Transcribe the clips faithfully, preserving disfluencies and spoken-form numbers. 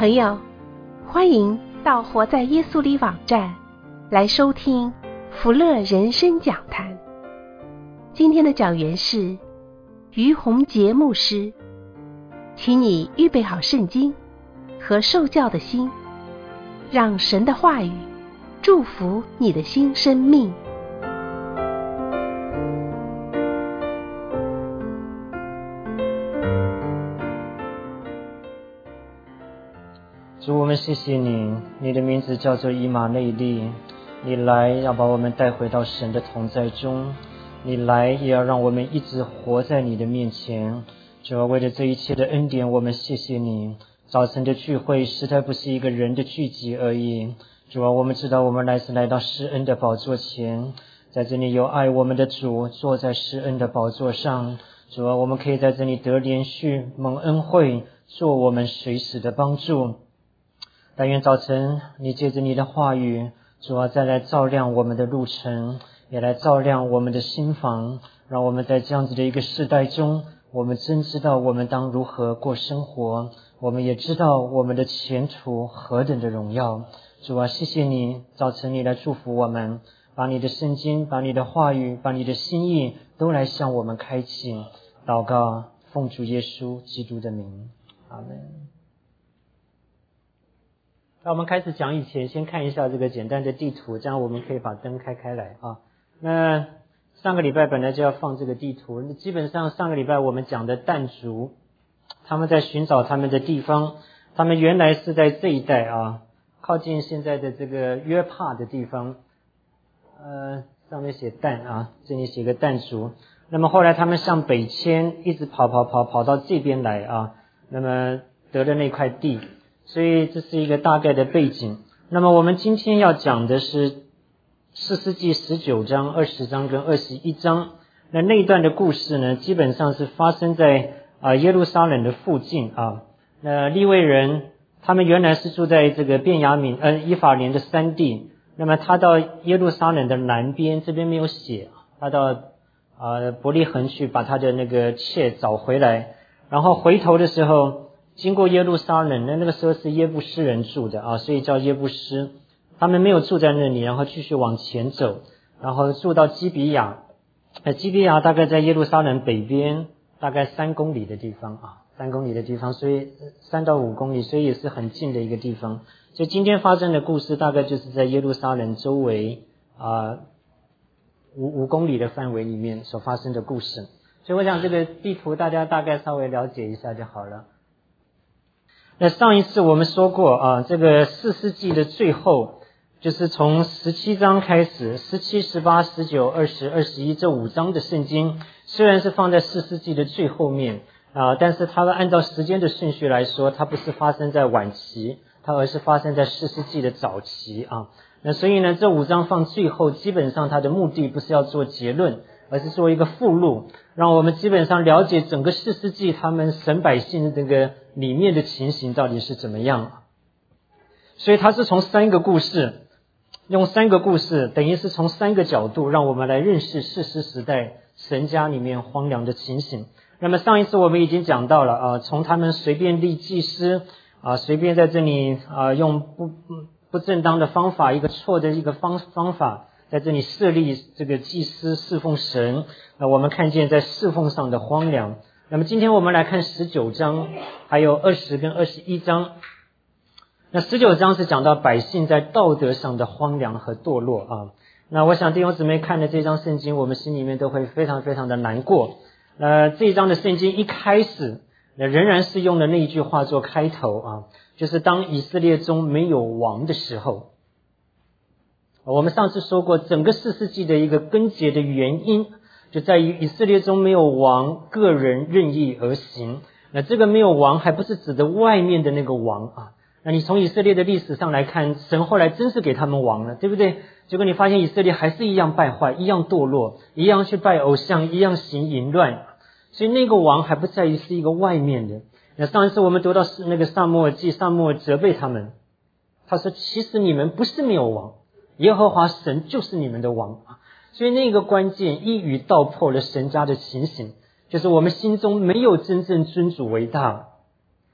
朋友，欢迎到活在耶稣里网站来收听福乐人生讲坛。今天的讲员是于洪杰牧师，请你预备好圣经和受教的心，让神的话语祝福你的新生命。 主，我们谢谢你，你的名字叫做以马内利，你来要把我们带回到神的同在中，你来也要让我们一直活在你的面前。主啊，为了这一切的恩典，我们谢谢你。早晨的聚会实在不是一个人的聚集而已，主啊，我们知道我们来是来到施恩的宝座前，在这里有爱我们的主坐在施恩的宝座上。主啊，我们可以在这里得连续蒙恩惠，做我们随时的帮助。但愿早晨你借着你的话语，主啊，再来照亮我们的路程，也来照亮我们的心房，让我们在这样子的一个世代中，我们真知道我们当如何过生活，我们也知道我们的前途何等的荣耀。主啊，谢谢你，早晨你来祝福我们，把你的圣经，把你的话语，把你的心意都来向我们开启。祷告，奉主耶稣基督的名，阿们。那我们开始讲以前，先看一下这个简单的地图，这样我们可以把灯开开来啊。那上个礼拜本来就要放这个地图，基本上上个礼拜我们讲的但族，他们在寻找他们的地方，他们原来是在这一带啊，靠近现在的这个约帕的地方，呃，上面写但啊，这里写个但族。那么后来他们向北迁，一直跑跑跑跑到这边来啊，那么得了那块地。所以这是一个大概的背景。那么我们今天要讲的是士师记十九章、二十章跟二十一章。那那一段的故事呢，基本上是发生在啊耶路撒冷的附近啊。那利未人他们原来是住在这个便雅悯呃以法莲的山地，那么他到耶路撒冷的南边，这边没有写，他到啊伯利恒去把他的那个妾找回来，然后回头的时候。经过耶路撒冷，那那个时候是耶布斯人住的啊，所以叫耶布斯。他们没有住在那里，然后继续往前走，然后住到基比亚。呃，基比亚大概在耶路撒冷北边，大概三公里的地方啊，三公里的地方，所以三到五公里，所以也是很近的一个地方。所以今天发生的故事大概就是在耶路撒冷周围啊五五公里的范围里面所发生的故事。所以我想这个地图大家大概稍微了解一下就好了。那上一次我们说过啊，这个士师记的最后就是从十七章开始，十七、十八、十九、二十、二十一这五章的圣经，虽然是放在士师记的最后面啊，但是它按照时间的顺序来说，它不是发生在晚期，它而是发生在士师记的早期啊。那所以呢，这五章放最后，基本上它的目的不是要做结论，而是做一个附录，让我们基本上了解整个士师记他们神百姓的这个里面的情形到底是怎么样。所以它是从三个故事，用三个故事，等于是从三个角度让我们来认识士师时代神家里面荒凉的情形。那么上一次我们已经讲到了啊，从他们随便立祭司啊，随便在这里啊用不不不正当的方法，一个错的一个方方法在这里设立这个祭司侍奉神，那我们看见在侍奉上的荒凉。那么今天我们来看十九章，还有二十跟二十一章。那十九章是讲到百姓在道德上的荒凉和堕落啊。那我想弟兄姊妹看了这章圣经，我们心里面都会非常非常的难过。呃，这一章的圣经一开始，那仍然是用了那一句话做开头啊，就是当以色列中没有王的时候。我们上次说过，整个士师记的一个根结的原因就在于以色列中没有王，个人任意而行。那这个没有王还不是指的外面的那个王啊，那你从以色列的历史上来看，神后来真是给他们王了，对不对？结果你发现以色列还是一样败坏，一样堕落，一样去拜偶像，一样行淫乱，所以那个王还不在于是一个外面的。那上一次我们读到是那个撒母耳记，撒母耳责备他们，他说其实你们不是没有王，耶和华神就是你们的王啊。所以那个关键一语道破了神家的情形，就是我们心中没有真正尊主为大，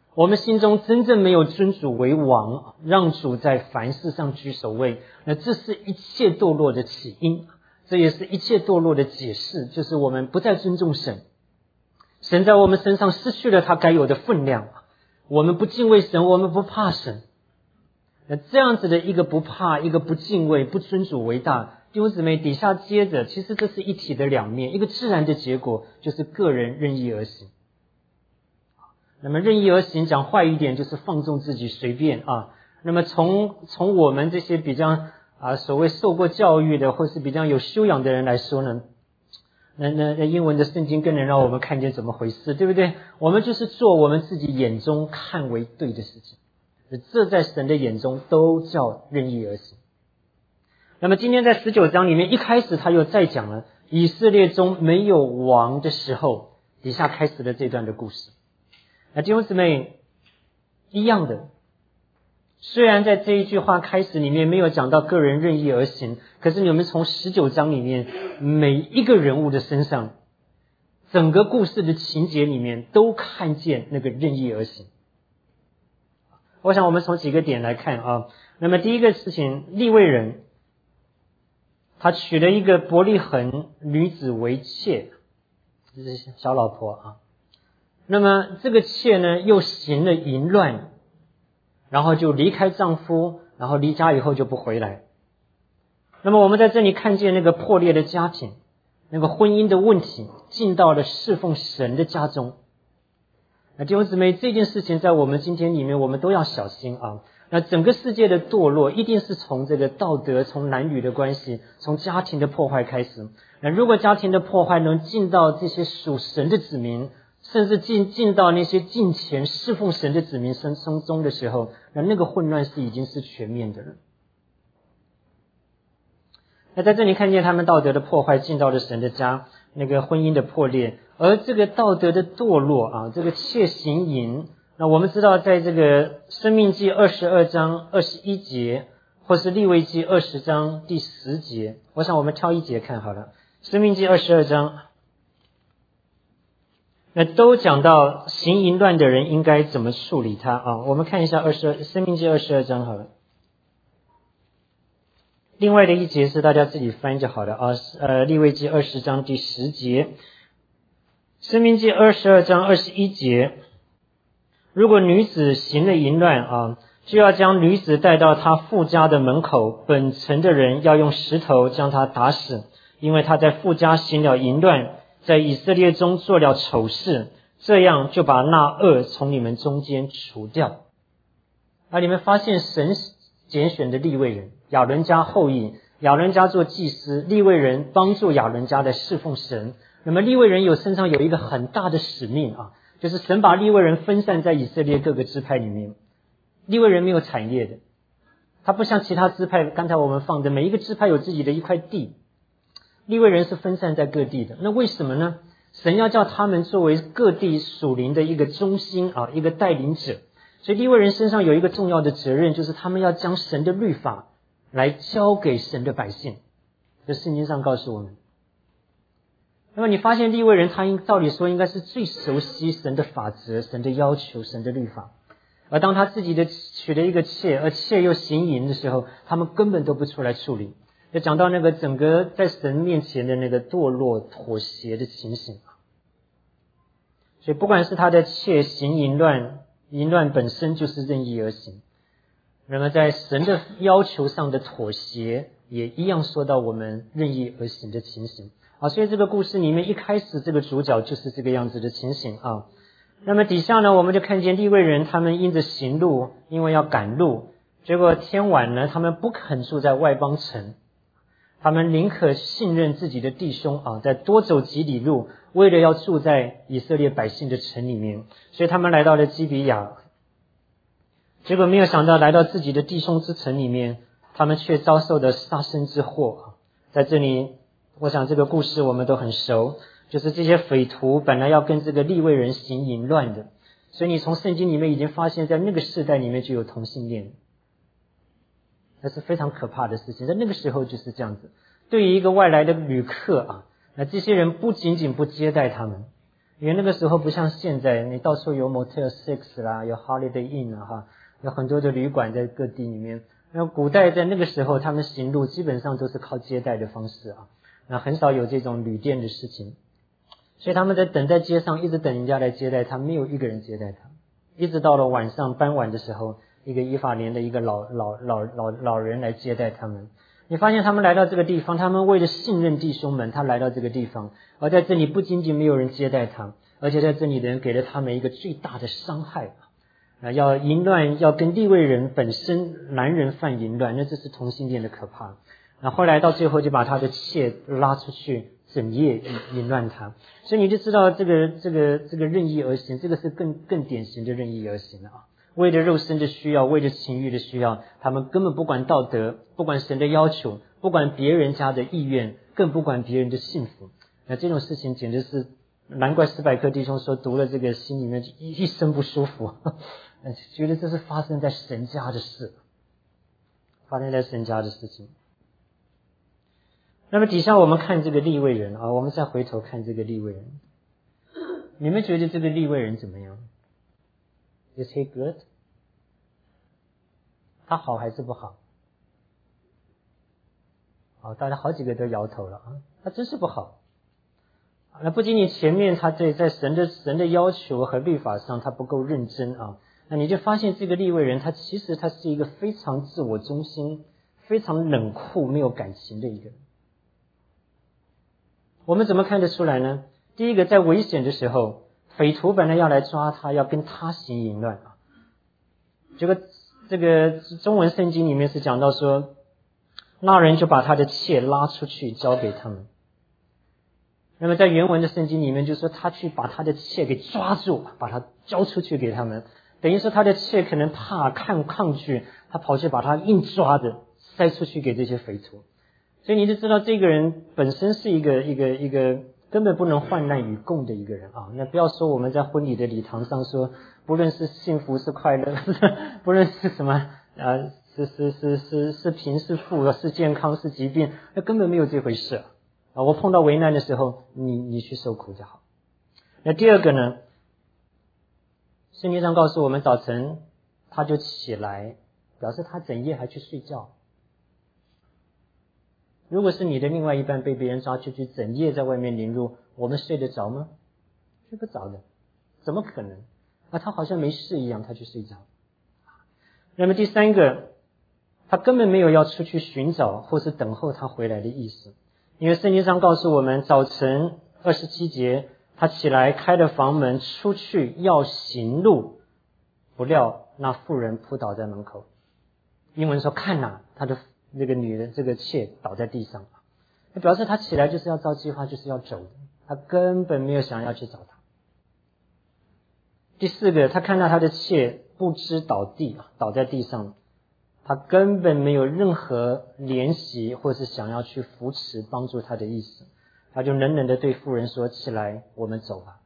我们心中真正没有尊主为王，让主在凡事上居首位，那这是一切堕落的起因，这也是一切堕落的解释，就是我们不再尊重神，神在我们身上失去了他该有的分量，我们不敬畏神，我们不怕神。那这样子的一个不怕，一个不敬畏，不尊主为大，弟兄姊妹，底下接着，其实这是一体的两面，一个自然的结果就是个人任意而行。那么任意而行讲坏一点就是放纵自己随便啊。那么从从我们这些比较啊所谓受过教育的或是比较有修养的人来说呢，那那那英文的圣经更能让我们看见怎么回事，对不对？我们就是做我们自己眼中看为对的事情，这在神的眼中都叫任意而行。那么今天在十九章里面一开始他又再讲了以色列中没有王的时候，底下开始了这段的故事。那弟兄姊妹，一样的，虽然在这一句话开始里面没有讲到个人任意而行，可是你们从十九章里面每一个人物的身上，整个故事的情节里面都看见那个任意而行。我想我们从几个点来看啊。那么第一个事情，利未人他娶了一个伯利恒女子为妾，这是小老婆啊。那么这个妾呢又行了淫乱，然后就离开丈夫，然后离家以后就不回来。那么我们在这里看见那个破裂的家庭，那个婚姻的问题进到了侍奉神的家中。那弟兄姊妹，这件事情在我们今天里面我们都要小心啊。那整个世界的堕落一定是从这个道德，从男女的关系，从家庭的破坏开始。那如果家庭的破坏能进到这些属神的子民，甚至进进到那些敬虔侍奉神的子民身中的时候，那那个混乱是已经是全面的了。那在这里看见他们道德的破坏进到了神的家，那个婚姻的破裂，而这个道德的堕落啊，这个窃行淫，那我们知道在这个申命记二十二章二十一节，或是利未记二十章第十节，我想我们挑一节看好了。申命记二十二章那都讲到行淫乱的人应该怎么处理他啊？我们看一下二十二申命记二十二章好了。另外的一节是大家自己翻就好了啊。呃，利未记二十章第十节，申命记二十二章二十一节，如果女子行了淫乱啊，就要将女子带到她父家的门口，本城的人要用石头将她打死，因为她在父家行了淫乱，在以色列中做了丑事，这样就把那恶从你们中间除掉。而你们发现神拣选的利未人，亚伦家后裔，亚伦家做祭司，利未人帮助亚伦家来侍奉神。那么利未人有身上有一个很大的使命啊，就是神把利未人分散在以色列各个支派里面。利未人没有产业的，他不像其他支派，刚才我们放的每一个支派有自己的一块地，利未人是分散在各地的。那为什么呢？神要叫他们作为各地属灵的一个中心啊，一个带领者。所以利未人身上有一个重要的责任，就是他们要将神的律法来交给神的百姓。这圣经上告诉我们。那么你发现利未人他应照理说应该是最熟悉神的法则、神的要求、神的律法。而当他自己的娶了一个妾，而妾又行淫的时候，他们根本都不出来处理。就讲到那个整个在神面前的那个堕落妥协的情形。所以不管是他的妾行淫乱，淫乱本身就是任意而行。那么在神的要求上的妥协，也一样说到我们任意而行的情形啊。所以这个故事里面一开始这个主角就是这个样子的情形啊。那么底下呢，我们就看见利未人他们因着行路，因为要赶路，结果天晚呢，他们不肯住在外邦城，他们宁可信任自己的弟兄啊，再多走几里路，为了要住在以色列百姓的城里面，所以他们来到了基比亚。结果没有想到来到自己的弟兄之城里面，他们却遭受的杀身之祸。在这里我想这个故事我们都很熟，就是这些匪徒本来要跟这个利未人行淫乱的，所以你从圣经里面已经发现在那个世代里面就有同性恋，那是非常可怕的事情。在那个时候就是这样子，对于一个外来的旅客啊，那这些人不仅仅不接待他们， 因为那个时候不像现在，你到处有 Motel Six 啦，有 Holiday Inn 啊哈，有很多的旅馆在各地里面。那古代在那个时候，他们行路基本上都是靠接待的方式啊，那很少有这种旅店的事情，所以他们在等在街上，一直等人家来接待他，没有一个人接待他，一直到了晚上傍晚的时候，一个以法莲的一个老老老老老人来接待他们。你发现他们来到这个地方，他们为了信任弟兄们，他来到这个地方，而在这里不仅仅没有人接待他，而且在这里的人给了他们一个最大的伤害啊，要淫乱，要跟利未人本身男人犯淫乱，那这是同性恋的可怕。那后来到最后就把他的妾拉出去，整夜淫乱他，所以你就知道这个这个这个任意而行，这个是更更典型的任意而行了啊。为了肉身的需要，为了情欲的需要，他们根本不管道德，不管神的要求，不管别人家的意愿，更不管别人的幸福。那这种事情简直是，难怪史百克弟兄说读了这个心里面一一身不舒服，觉得这是发生在神家的事，发生在神家的事情。那么底下我们看这个利未人啊，我们再回头看这个利未人，你们觉得这个利未人怎么样？ Is he good？ 他好还是不好？好，大家好几个都摇头了啊，他真是不好。那不仅仅前面他对在神的神的要求和律法上他不够认真啊，那你就发现这个利未人他其实他是一个非常自我中心、非常冷酷、没有感情的一个人。我们怎么看得出来呢？第一个，在危险的时候，匪徒本来要来抓他，要跟他行淫乱啊。这个这个中文圣经里面是讲到说，那人就把他的妾拉出去交给他们。那么在原文的圣经里面就说他去把他的妾给抓住，把他交出去给他们，等于说他的妾可能怕抗抗拒，他跑去把他硬抓着塞出去给这些匪徒。所以你就知道这个人本身是一个一个一个根本不能患难与共的一个人啊。那不要说我们在婚礼的礼堂上说，不论是幸福是快乐，不论是什么呃是是是是是贫是富，是健康是疾病，那根本没有这回事啊。我碰到危难的时候，你你去受苦就好。那第二个呢，圣经上告诉我们，早晨他就起来，表示他整夜还去睡觉。如果是你的另外一半被别人抓出去，整夜在外面凌辱，我们睡得着吗？睡不着的，怎么可能？啊，他好像没事一样，他去睡觉。那么第三个，他根本没有要出去寻找或是等候他回来的意思，因为圣经上告诉我们，早晨二十七节，他起来开了房门出去要行路，不料那妇人扑倒在门口。英文说看哪，他的那个女人这个妾倒在地上，那表示他起来就是要照计划就是要走的，他根本没有想要去找他。第四个，他看到他的妾不知倒地，倒在地上，他根本没有任何怜惜或是想要去扶持帮助他的意思，他就冷冷的对妇人说，起来，我们走吧。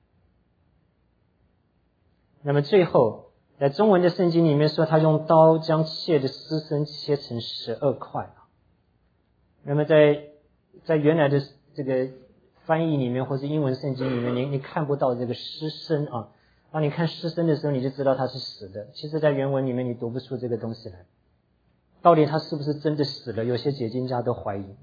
那么最后在中文的圣经里面说，他用刀将妾的尸身切成十二块。那么在在原来的这个翻译里面或是英文圣经里面，你你看不到这个尸身啊。当你看尸身的时候，你就知道他是死的。其实在原文里面你读不出这个东西来，到底他是不是真的死了，有些解经家都怀疑。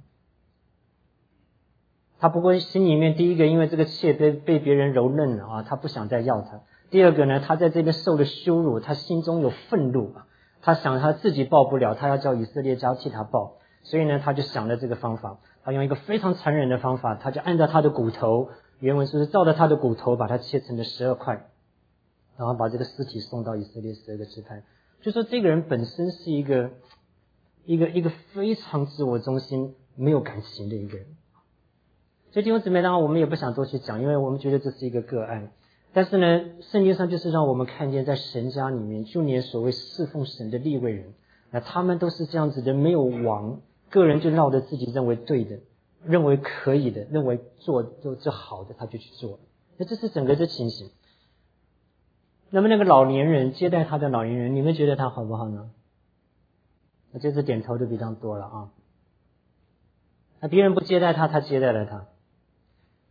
他不过心里面，第一个因为这个妾被被别人蹂躏了啊，他不想再要他。第二个呢，他在这边受了羞辱，他心中有愤怒，他想他自己报不了，他要叫以色列家替他报，所以呢他就想了这个方法，他用一个非常残忍的方法，他就按照他的骨头，原文是照着他的骨头把它切成了十二块，然后把这个尸体送到以色列十二个支派。就说这个人本身是一个一个一个非常自我中心没有感情的一个人。所以弟兄姊妹，当然我们也不想多去讲，因为我们觉得这是一个个案。但是呢，圣经上就是让我们看见，在神家里面，就连所谓侍奉神的利未人，那他们都是这样子的，没有王，个人就绕着自己认为对的，认为可以的，认为做做做好的，他就去做。那这是整个的情形。那么那个老年人接待他的老年人，你们觉得他好不好呢？那这次点头就比较多了啊。那别人不接待他，他接待了他。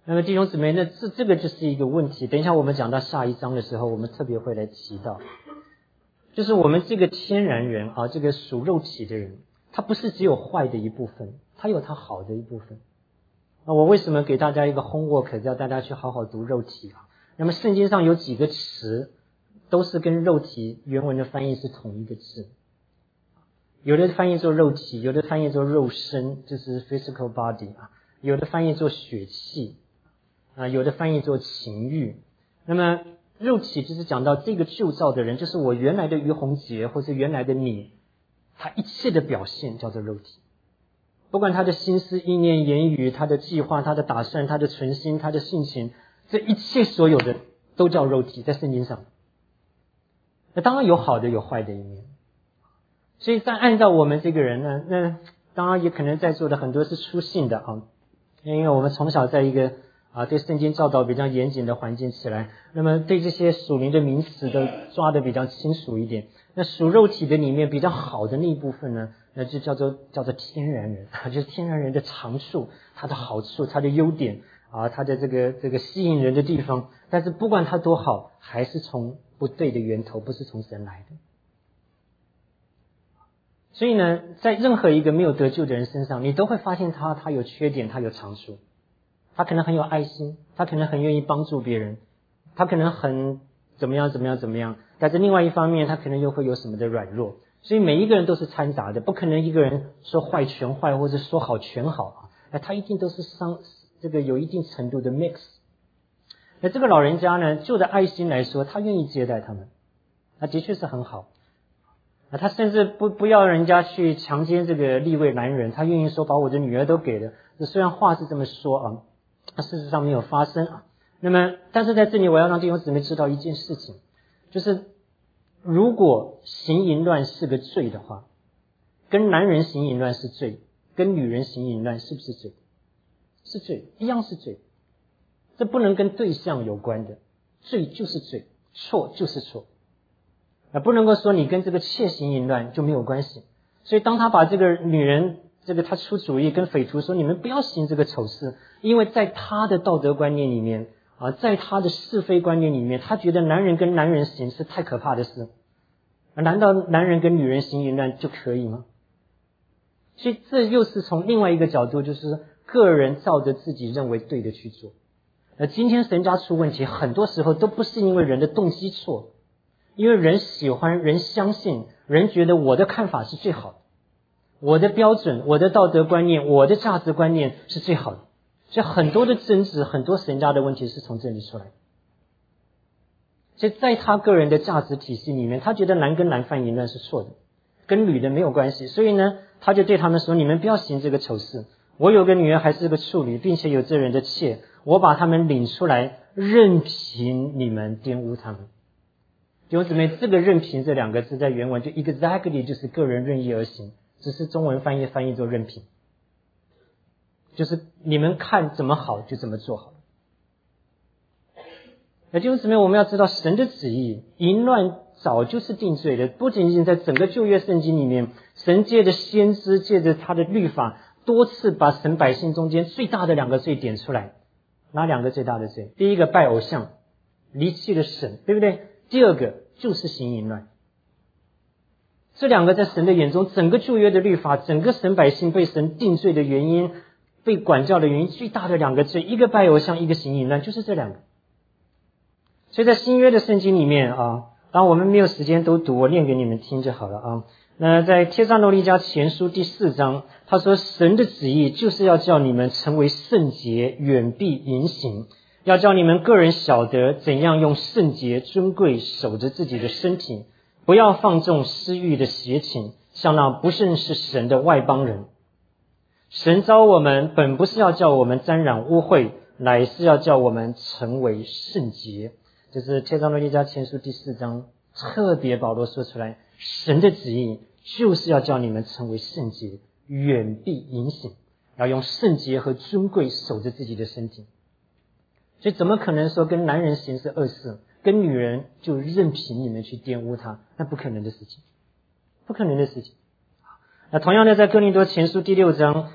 那么弟兄姊妹，那这这个就是一个问题。等一下我们讲到下一章的时候，我们特别会来提到，就是我们这个天然人啊，这个属肉体的人，他不是只有坏的一部分，他有他好的一部分。那我为什么给大家一个 homework， 叫大家去好好读肉体啊？那么圣经上有几个词都是跟肉体原文的翻译是同一个字，有的翻译做肉体，有的翻译做肉身，就是 physical body 啊，有的翻译做血气啊，有的翻译做情欲。那么肉体就是讲到这个旧造的人，就是我原来的于洪杰或者原来的你，他一切的表现叫做肉体，不管他的心思意念言语，他的计划，他的打算，他的存心，他的性情，这一切所有的都叫肉体，在圣经上。那当然有好的有坏的一面，所以在按照我们这个人呢，那当然也可能在座的很多是初信的啊，因为我们从小在一个啊对圣经教导比较严谨的环境起来，那么对这些属灵的名词都抓得比较清楚一点。那属肉体的里面比较好的那一部分呢，那就叫做叫做天然人，就是天然人的长处，他的好处，他的优点啊，他的这个这个吸引人的地方。但是不管他多好，还是从不对的源头，不是从神来的。所以呢，在任何一个没有得救的人身上，你都会发现他他有缺点，他有长处。他可能很有爱心，他可能很愿意帮助别人，他可能很怎么样怎么样怎么样，但是另外一方面他可能又会有什么的软弱。所以每一个人都是掺杂的，不可能一个人说坏全坏，或者说好全好啊，那他一定都是伤这个有一定程度的 mix。 那这个老人家呢，就着爱心来说，他愿意接待他们，他的确是很好。他甚至不不要人家去强奸这个利未男人，他愿意说把我的女儿都给了。虽然话是这么说啊，事实上没有发生啊。那么但是在这里我要让弟兄姊妹知道一件事情，就是如果行淫乱是个罪的话，跟男人行淫乱是罪，跟女人行淫乱是不是罪？是罪，一样是罪。这不能跟对象有关的，罪就是罪，错就是错。不能够说你跟这个窃行淫乱就没有关系。所以当他把这个女人这个他出主意跟匪徒说你们不要行这个丑事，因为在他的道德观念里面啊，在他的是非观念里面，他觉得男人跟男人行是太可怕的事，难道男人跟女人行淫乱就可以吗？所以这又是从另外一个角度，就是个人照着自己认为对的去做。而今天神家出问题，很多时候都不是因为人的动机错，因为人喜欢，人相信，人觉得我的看法是最好的，我的标准，我的道德观念，我的价值观念是最好的。所以很多的争执，很多神家的问题是从这里出来的。所以在他个人的价值体系里面，他觉得男跟男犯淫乱是错的，跟女的没有关系。所以呢，他就对他们说，你们不要行这个丑事。我有个女儿还是个处女，并且有这人的妾，我把他们领出来，任凭你们玷污他们。弟兄姊妹，这个任凭这两个字在原文就 exactly 就是个人任意而行，只是中文翻译翻译作任凭，就是你们看怎么好就怎么做好。那弟兄姊妹，我们要知道神的旨意，淫乱早就是定罪的，不仅仅在整个旧约圣经里面，神借着先知，借着他的律法，多次把神百姓中间最大的两个罪点出来。哪两个最大的罪？第一个拜偶像，离弃了神，对不对？第二个就是行淫乱。这两个在神的眼中，整个旧约的律法，整个神百姓被神定罪的原因，被管教的原因，最大的两个罪，一个拜偶像，一个行淫乱，就是这两个。所以在新约的圣经里面啊，当然我们没有时间都读，我念给你们听就好了啊。那在帖撒罗尼迦前书第四章，他说神的旨意就是要叫你们成为圣洁，远避淫行，要叫你们个人晓得怎样用圣洁尊贵守着自己的身体，不要放纵私欲的邪情，像那不认识神的外邦人。神召我们本不是要叫我们沾染污秽，乃是要叫我们成为圣洁。这是帖撒罗尼迦前书第四章特别保罗说出来，神的旨意就是要叫你们成为圣洁，远避淫行，要用圣洁和尊贵守着自己的身体。所以怎么可能说跟男人行是恶事，跟女人就任凭你们去玷污她？那不可能的事情，不可能的事情。那同样的，在哥林多前书第六章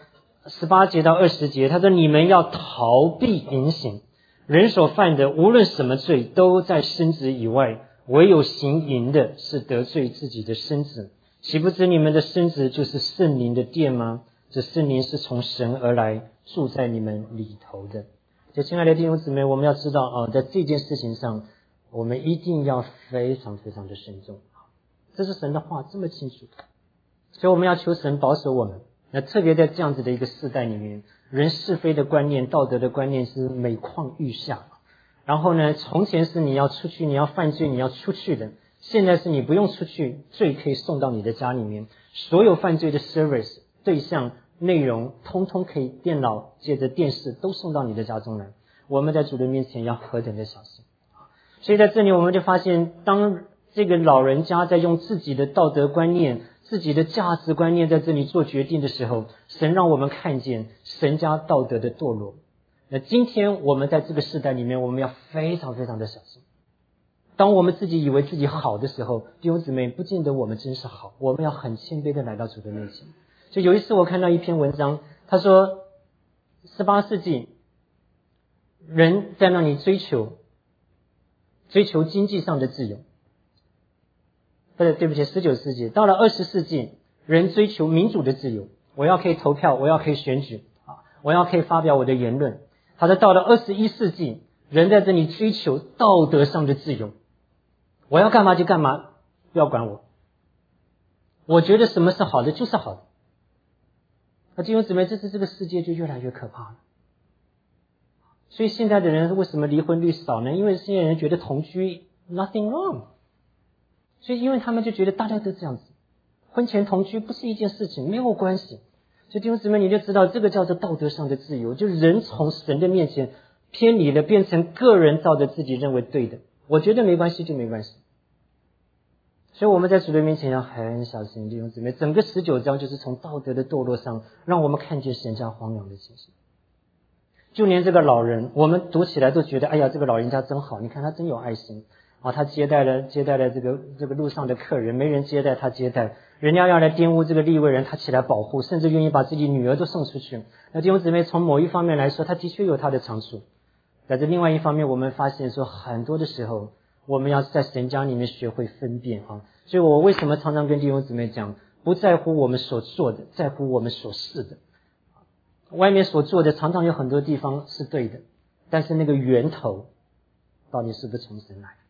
十八节到二十节，他说你们要逃避淫行，人所犯的无论什么罪都在身子以外，唯有行淫的是得罪自己的身子。岂不知你们的身子就是圣灵的殿吗？这圣灵是从神而来，住在你们里头的。所以亲爱的弟兄姊妹，我们要知道啊，在这件事情上我们一定要非常非常的慎重，这是神的话这么清楚，所以我们要求神保守我们。那特别在这样子的一个世代里面，人是非的观念、道德的观念是每况愈下。然后呢，从前是你要出去，你要犯罪，你要出去的，现在是你不用出去，罪可以送到你的家里面。所有犯罪的 service 对象内容通通可以电脑借着电视都送到你的家中来。我们在主的面前要何等的小心。所以在这里我们就发现，当这个老人家在用自己的道德观念、自己的价值观念在这里做决定的时候，神让我们看见神家道德的堕落。那今天我们在这个世代里面，我们要非常非常的小心。当我们自己以为自己好的时候，弟兄姊妹，不见得我们真是好，我们要很谦卑的来到主的面前。所以有一次我看到一篇文章，他说十八世纪人在那里追求追求经济上的自由，不是，对不起，十九世纪到了二十世纪，人追求民主的自由，我要可以投票，我要可以选举啊，我要可以发表我的言论。他说到了二十一世纪，人在这里追求道德上的自由，我要干嘛就干嘛，不要管我，我觉得什么是好的就是好的。那弟兄姊妹，这次这个世界就越来越可怕了。所以现在的人为什么离婚率少呢？因为现在人觉得同居 nothing wrong， 所以因为他们就觉得大家都这样子，婚前同居不是一件事情，没有关系。所以弟兄姊妹，你就知道这个叫做道德上的自由，就是人从神的面前偏离了，变成个人照着自己认为对的，我觉得没关系就没关系。所以我们在主的面前要很小心，弟兄姊妹，整个十九章就是从道德的堕落上让我们看见神家荒凉的情形。就连这个老人，我们读起来都觉得，哎呀，这个老人家真好，你看他真有爱心啊，他接待了接待了这个这个路上的客人，没人接待他接待，人家要来玷污这个利未人，他起来保护，甚至愿意把自己女儿都送出去。那弟兄姊妹，从某一方面来说，他的确有他的长处。在这另外一方面，我们发现说，很多的时候我们要在神家里面学会分辨啊。所以我为什么常常跟弟兄姊妹讲，不在乎我们所做的，在乎我们所是的。外面所做的常常有很多地方是对的，但是那个源头到底是不是从神来？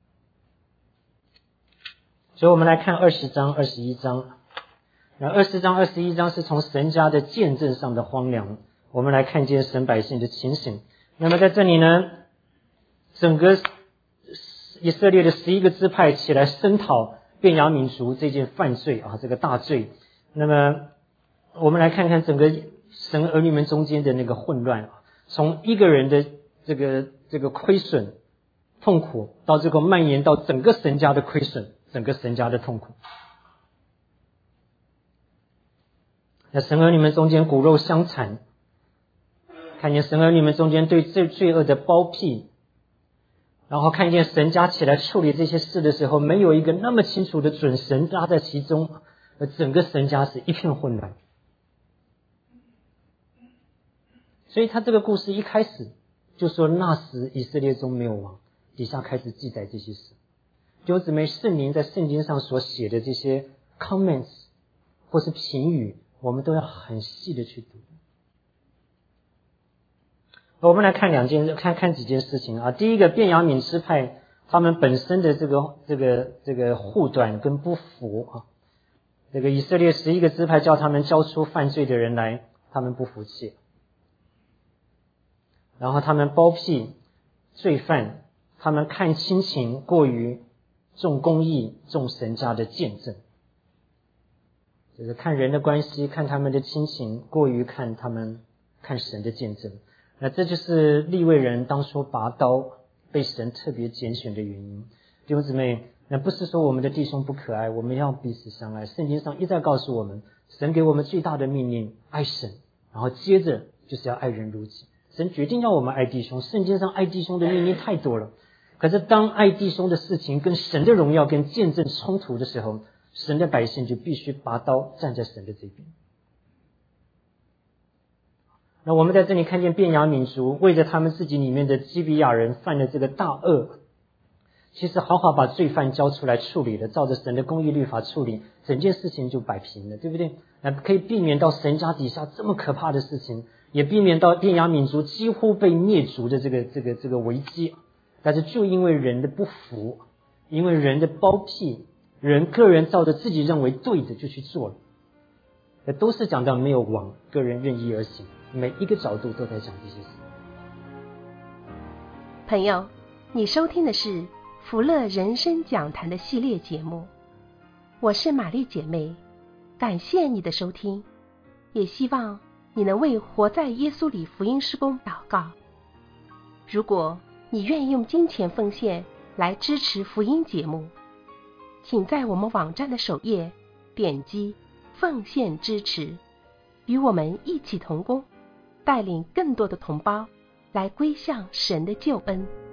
所以我们来看二十章、二十一章。那二十章、二十一章是从神家的见证上的荒凉，我们来看见神百姓的情形。那么在这里呢，整个以色列的十一个支派起来声讨便雅悯族这件犯罪啊，这个大罪。那么我们来看看整个神儿女们中间的那个混乱啊，从一个人的这个这个亏损痛苦，到这个蔓延到整个神家的亏损，整个神家的痛苦。那神儿女们中间骨肉相残，看见神儿女们中间对罪罪恶的包庇，然后看见神家起来处理这些事的时候，没有一个那么清楚的准绳拉在其中，而整个神家是一片混乱。所以他这个故事一开始就说，那时以色列中没有王，底下开始记载这些事。弟兄姊妹，圣灵在圣经上所写的这些 comments 或是评语，我们都要很细的去读。我们来看两件，看看几件事情啊。第一个，便雅悯支派他们本身的这个这个这个护短跟不服啊，这个以色列十一个支派叫他们交出犯罪的人来，他们不服气。然后他们包庇罪犯，他们看亲情过于重公义、重神家的见证，就是看人的关系，看他们的亲情过于看他们看神的见证。那这就是利未人当初拔刀被神特别拣选的原因。弟兄姊妹，那不是说我们的弟兄不可爱，我们要彼此相爱。圣经上一再告诉我们，神给我们最大的命令，爱神，然后接着就是要爱人如己。神决定要我们爱弟兄，圣经上爱弟兄的命令太多了。可是当爱弟兄的事情跟神的荣耀跟见证冲突的时候，神的百姓就必须拔刀站在神的这边。 那我们在这里看见便雅悯族为着他们自己里面的基比亚人犯了这个大恶，其实好好把罪犯交出来处理了，照着神的公义律法处理，整件事情就摆平了，对不对？那可以避免到神家底下这么可怕的事情，也避免到便雅悯族几乎被灭族的这个这个这个危机。但是就因为人的不服，因为人的包庇，人个人照着自己认为对的就去做了，这都是讲到没有王，个人任意而行，每一个角度都在讲这些事。 朋友，你收听的是福乐人生讲坛的系列节目，我是玛丽姐妹，感谢你的收听，也希望你能为活在耶稣里福音事工祷告。如果你愿意用金钱奉献来支持福音节目，请在我们网站的首页点击奉献支持，与我们一起同工，带领更多的同胞来归向神的救恩。